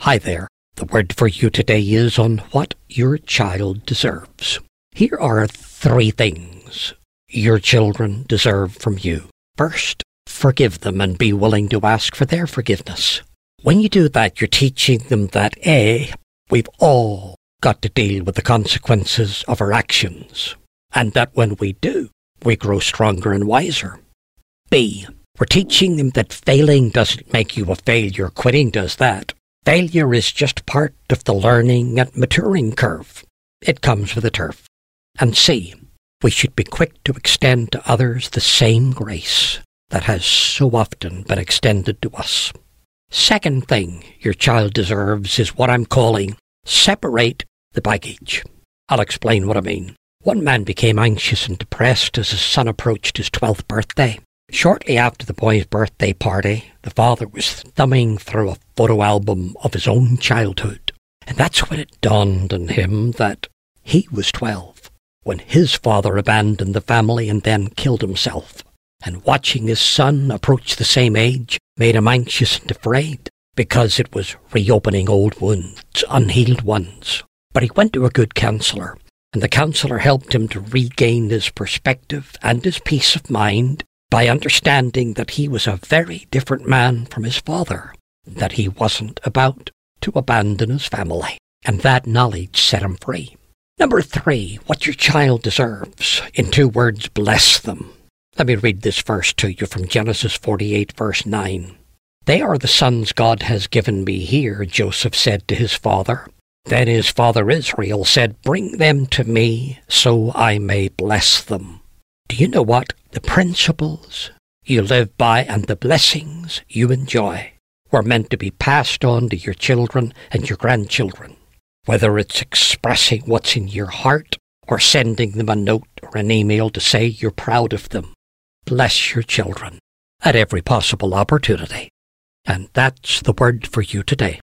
Hi there. The word for you today is on what your child deserves. Here are 3 things your children deserve from you. First, forgive them and be willing to ask for their forgiveness. When you do that, you're teaching them that A, we've all got to deal with the consequences of our actions, and that when we do, we grow stronger and wiser. B, we're teaching them that failing doesn't make you a failure, quitting does that. Failure is just part of the learning and maturing curve. It comes with the turf. And C, we should be quick to extend to others the same grace that has so often been extended to us. Second thing your child deserves is what I'm calling separate the baggage. I'll explain what I mean. One man became anxious and depressed as his son approached his 12th birthday. Shortly after the boy's birthday party, the father was thumbing through a photo album of his own childhood. And that's when it dawned on him that he was 12 when his father abandoned the family and then killed himself. And watching his son approach the same age made him anxious and afraid because it was reopening old wounds, unhealed ones. But he went to a good counsellor, and the counsellor helped him to regain his perspective and his peace of mind by understanding that he was a very different man from his father, that he wasn't about to abandon his family. And that knowledge set him free. Number 3, what your child deserves. In 2 words, bless them. Let me read this verse to you from Genesis 48, verse 9. They are the sons God has given me here, Joseph said to his father. Then his father Israel said, bring them to me so I may bless them. Do you know what? The principles you live by and the blessings you enjoy were meant to be passed on to your children and your grandchildren. Whether it's expressing what's in your heart or sending them a note or an email to say you're proud of them. Bless your children at every possible opportunity. And that's the word for you today.